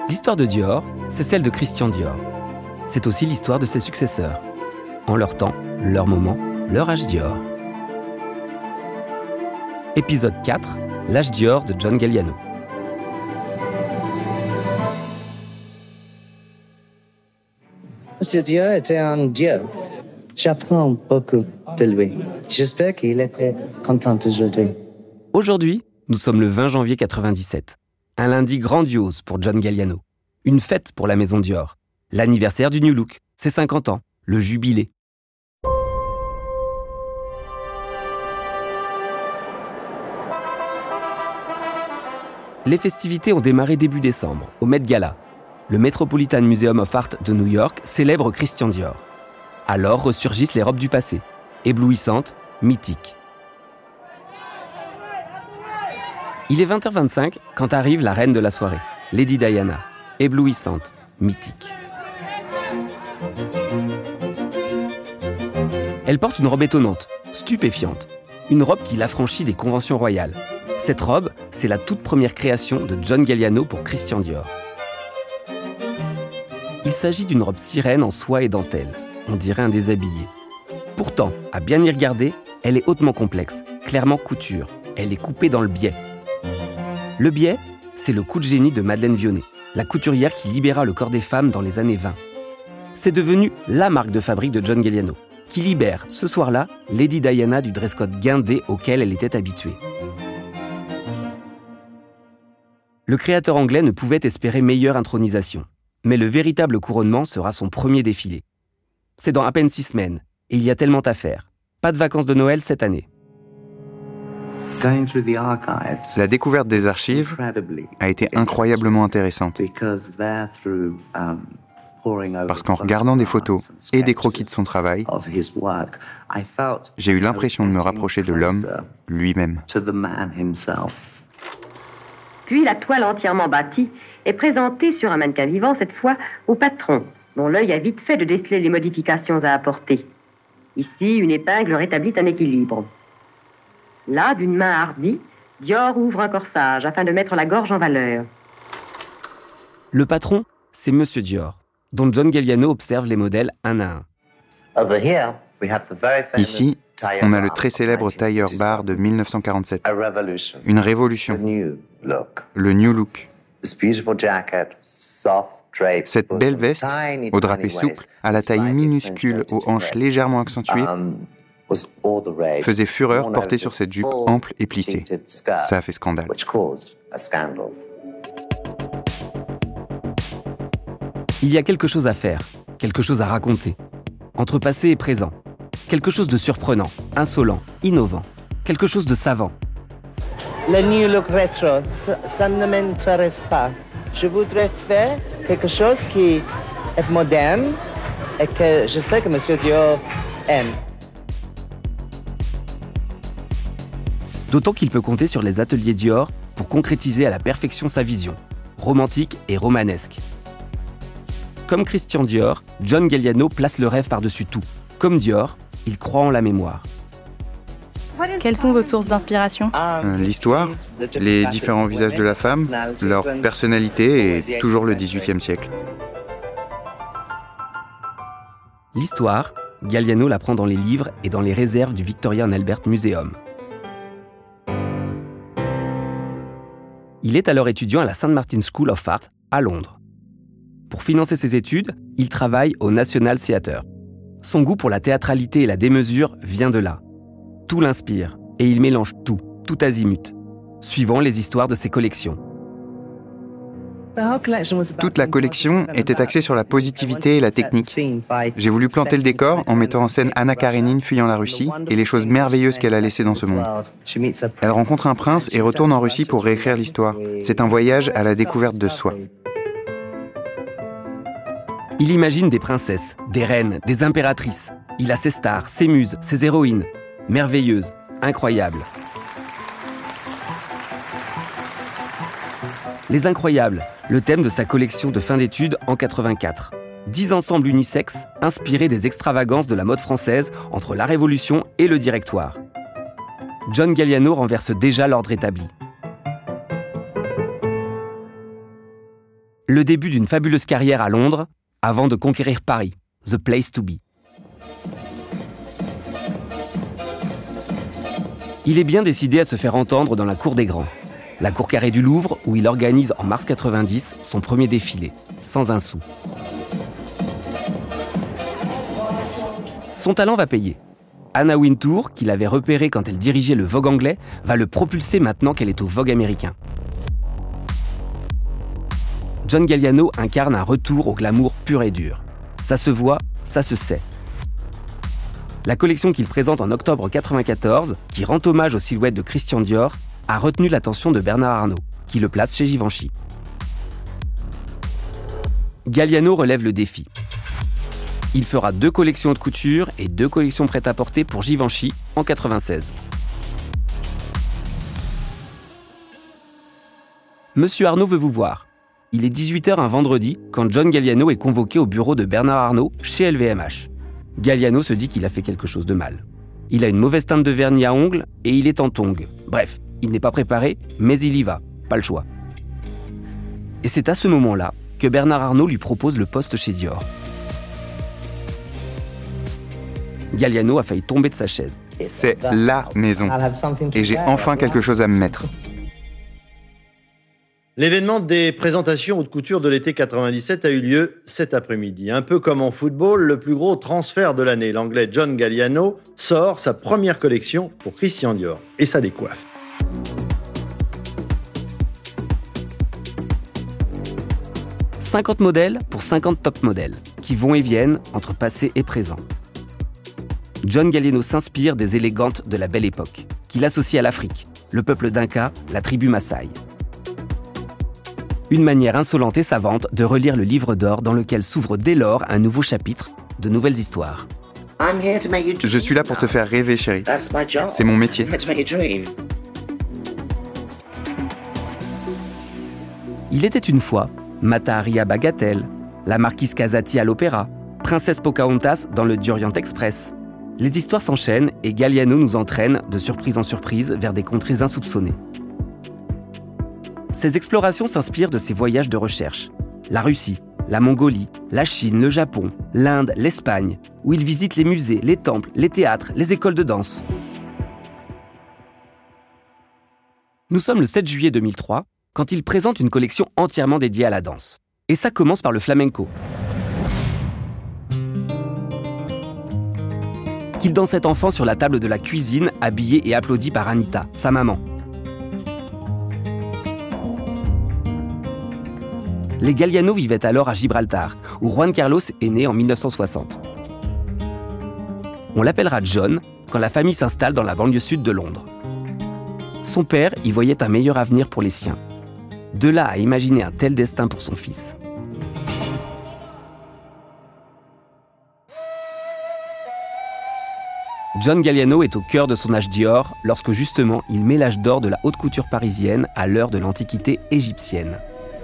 L'histoire de Dior, c'est celle de Christian Dior. C'est aussi l'histoire de ses successeurs. En leur temps, leur moment, leur âge Dior. Épisode 4, l'âge Dior de John Galliano. Monsieur Dior était un dieu. J'apprends beaucoup de lui. J'espère qu'il était content aujourd'hui. Aujourd'hui, nous sommes le 20 janvier 97. Un lundi grandiose pour John Galliano. Une fête pour la maison Dior. L'anniversaire du New Look, ses 50 ans, le jubilé. Les festivités ont démarré début décembre, au Met Gala. Le Metropolitan Museum of Art de New York célèbre Christian Dior. Alors ressurgissent les robes du passé, éblouissantes, mythiques. Il est 20h25 quand arrive la reine de la soirée, Lady Diana, éblouissante, mythique. Elle porte une robe étonnante, stupéfiante, une robe qui l'affranchit des conventions royales. Cette robe, c'est la toute première création de John Galliano pour Christian Dior. Il s'agit d'une robe sirène en soie et dentelle, on dirait un déshabillé. Pourtant, à bien y regarder, elle est hautement complexe, clairement couture, elle est coupée dans le biais. Le biais, c'est le coup de génie de Madeleine Vionnet, la couturière qui libéra le corps des femmes dans les années 20. C'est devenu la marque de fabrique de John Galliano, qui libère, ce soir-là, Lady Diana du dress code guindé auquel elle était habituée. Le créateur anglais ne pouvait espérer meilleure intronisation, mais le véritable couronnement sera son premier défilé. C'est dans à peine 6 semaines, et il y a tellement à faire. Pas de vacances de Noël cette année. La découverte des archives a été incroyablement intéressante. Parce qu'en regardant des photos et des croquis de son travail, j'ai eu l'impression de me rapprocher de l'homme lui-même. Puis la toile entièrement bâtie est présentée sur un mannequin vivant, cette fois au patron, dont l'œil a vite fait de déceler les modifications à apporter. Ici, une épingle rétablit un équilibre. Là, d'une main hardie, Dior ouvre un corsage afin de mettre la gorge en valeur. Le patron, c'est Monsieur Dior, dont John Galliano observe les modèles un à un. Ici, on a le très célèbre tailleur bar de 1947. Une révolution. Le New Look. Cette belle veste, au drapé souple, à la taille minuscule, aux hanches légèrement accentuées, faisait fureur portée sur cette jupe ample et plissée. Ça a fait scandale. Il y a quelque chose à faire, quelque chose à raconter. Entre passé et présent. Quelque chose de surprenant, insolent, innovant. Quelque chose de savant. Le New Look rétro, ça ne m'intéresse pas. Je voudrais faire quelque chose qui est moderne et que j'espère que Monsieur Dior aime. D'autant qu'il peut compter sur les ateliers Dior pour concrétiser à la perfection sa vision, romantique et romanesque. Comme Christian Dior, John Galliano place le rêve par-dessus tout. Comme Dior, il croit en la mémoire. Quelles sont vos sources d'inspiration ? L'histoire, les différents visages de la femme, leur personnalité et toujours le XVIIIe siècle. L'histoire, Galliano la prend dans les livres et dans les réserves du Victoria and Albert Museum. Il est alors étudiant à la St. Martin's School of Art à Londres. Pour financer ses études, il travaille au National Theatre. Son goût pour la théâtralité et la démesure vient de là. Tout l'inspire, et il mélange tout azimut, suivant les histoires de ses collections. Toute la collection était axée sur la positivité et la technique. J'ai voulu planter le décor en mettant en scène Anna Karénine fuyant la Russie et les choses merveilleuses qu'elle a laissées dans ce monde. Elle rencontre un prince et retourne en Russie pour réécrire l'histoire. C'est un voyage à la découverte de soi. Il imagine des princesses, des reines, des impératrices. Il a ses stars, ses muses, ses héroïnes. Merveilleuses, incroyables. Les Incroyables, le thème de sa collection de fin d'études en 84. 10 ensembles unisexes inspirés des extravagances de la mode française entre la Révolution et le Directoire. John Galliano renverse déjà l'ordre établi. Le début d'une fabuleuse carrière à Londres, avant de conquérir Paris, the place to be. Il est bien décidé à se faire entendre dans la cour des grands, la cour carrée du Louvre, où il organise en mars 90 son premier défilé, sans un sou. Son talent va payer. Anna Wintour, qu'il avait repéré quand elle dirigeait le Vogue anglais, va le propulser maintenant qu'elle est au Vogue américain. John Galliano incarne un retour au glamour pur et dur. Ça se voit, ça se sait. La collection qu'il présente en octobre 1994, qui rend hommage aux silhouettes de Christian Dior, a retenu l'attention de Bernard Arnault, qui le place chez Givenchy. Galliano relève le défi. Il fera 2 collections haute couture et 2 collections prêt-à-porter pour Givenchy en 1996. Monsieur Arnault veut vous voir. Il est 18h un vendredi quand John Galliano est convoqué au bureau de Bernard Arnault chez LVMH. Galliano se dit qu'il a fait quelque chose de mal. Il a une mauvaise teinte de vernis à ongles et il est en tongs. Bref, il n'est pas préparé, mais il y va. Pas le choix. Et c'est à ce moment-là que Bernard Arnault lui propose le poste chez Dior. Galliano a failli tomber de sa chaise. C'est la maison. Et j'ai enfin quelque chose à me mettre. L'événement des présentations haute couture de l'été 97 a eu lieu cet après-midi. Un peu comme en football, le plus gros transfert de l'année, l'anglais John Galliano, sort sa première collection pour Christian Dior. Et ça décoiffe. « 50 modèles pour 50 top modèles, qui vont et viennent entre passé et présent. John Galliano s'inspire des élégantes de la belle époque, qu'il associe à l'Afrique, le peuple d'Inca, la tribu Maasai. Une manière insolente et savante de relire le livre d'or dans lequel s'ouvre dès lors un nouveau chapitre, de nouvelles histoires. Je suis là pour te faire rêver, chérie. C'est mon métier. Il était une fois Mata Hari à Bagatelle, la marquise Casati à l'opéra, princesse Pocahontas dans le Orient Express. Les histoires s'enchaînent et Galliano nous entraîne de surprise en surprise vers des contrées insoupçonnées. Ces explorations s'inspirent de ses voyages de recherche. La Russie, la Mongolie, la Chine, le Japon, l'Inde, l'Espagne, où il visite les musées, les temples, les théâtres, les écoles de danse. Nous sommes le 7 juillet 2003, quand il présente une collection entièrement dédiée à la danse. Et ça commence par le flamenco. Qu'il dansait enfant sur la table de la cuisine, habillé et applaudi par Anita, sa maman. Les Galliano vivaient alors à Gibraltar, où Juan Carlos est né en 1960. On l'appellera John quand la famille s'installe dans la banlieue sud de Londres. Son père y voyait un meilleur avenir pour les siens. De là à imaginer un tel destin pour son fils. John Galliano est au cœur de son âge Dior lorsque justement il met l'âge d'or de la haute couture parisienne à l'heure de l'antiquité égyptienne.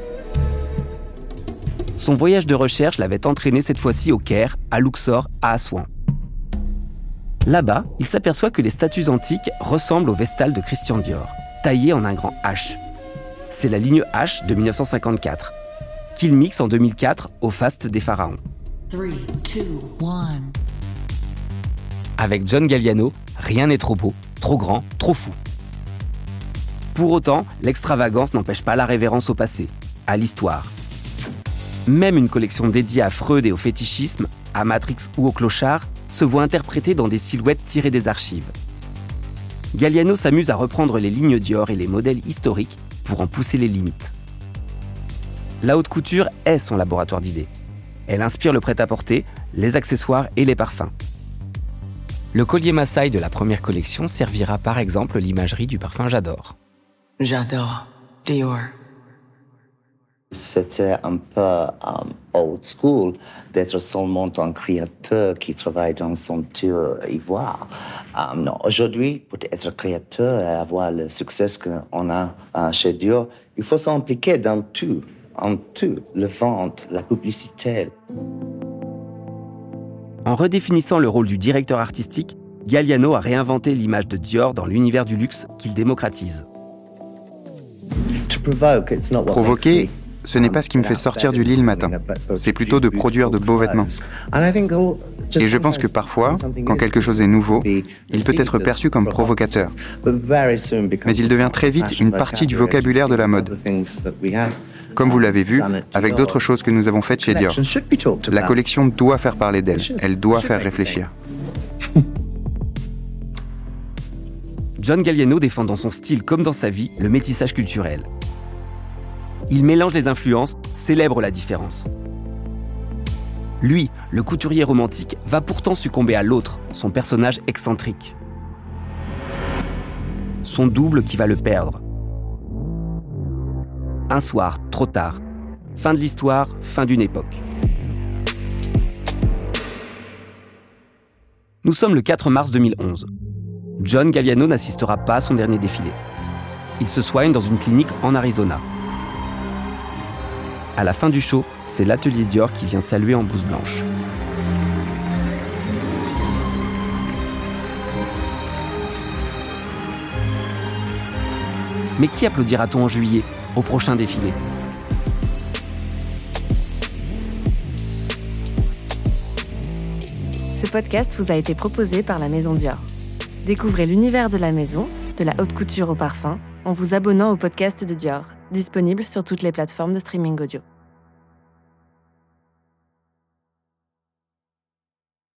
Son voyage de recherche l'avait entraîné cette fois-ci au Caire, à Luxor, à Assouan. Là-bas, il s'aperçoit que les statues antiques ressemblent aux vestales de Christian Dior, taillées en un grand H. C'est la ligne H de 1954, qu'il mixe en 2004 au faste des pharaons. 3, 2, 1. Avec John Galliano, rien n'est trop beau, trop grand, trop fou. Pour autant, l'extravagance n'empêche pas la révérence au passé, à l'histoire. Même une collection dédiée à Freud et au fétichisme, à Matrix ou au clochard, se voit interprétée dans des silhouettes tirées des archives. Galliano s'amuse à reprendre les lignes Dior et les modèles historiques pour en pousser les limites. La haute couture est son laboratoire d'idées. Elle inspire le prêt-à-porter, les accessoires et les parfums. Le collier Maasai de la première collection servira par exemple l'imagerie du parfum J'adore. J'adore Dior. C'était un peu old school d'être seulement un créateur qui travaille dans son ivoire. Non, aujourd'hui, pour être créateur et avoir le succès qu'on a chez Dior, il faut s'impliquer dans tout, le vente, la publicité. En redéfinissant le rôle du directeur artistique, Galliano a réinventé l'image de Dior dans l'univers du luxe qu'il démocratise. Provoquer, ce n'est pas ce qui me fait sortir du lit le matin. C'est plutôt de produire de beaux vêtements. Et je pense que parfois, quand quelque chose est nouveau, il peut être perçu comme provocateur. Mais il devient très vite une partie du vocabulaire de la mode. Comme vous l'avez vu, avec d'autres choses que nous avons faites chez Dior. La collection doit faire parler d'elle. Elle doit faire réfléchir. John Galliano défend dans son style comme dans sa vie le métissage culturel. Il mélange les influences, célèbre la différence. Lui, le couturier romantique, va pourtant succomber à l'autre, son personnage excentrique. Son double qui va le perdre. Un soir, trop tard. Fin de l'histoire, fin d'une époque. Nous sommes le 4 mars 2011. John Galliano n'assistera pas à son dernier défilé. Il se soigne dans une clinique en Arizona. À la fin du show, c'est l'atelier Dior qui vient saluer en blouse blanche. Mais qui applaudira-t-on en juillet, au prochain défilé ? Ce podcast vous a été proposé par la Maison Dior. Découvrez l'univers de la maison, de la haute couture au parfum, en vous abonnant au podcast de Dior, disponible sur toutes les plateformes de streaming audio.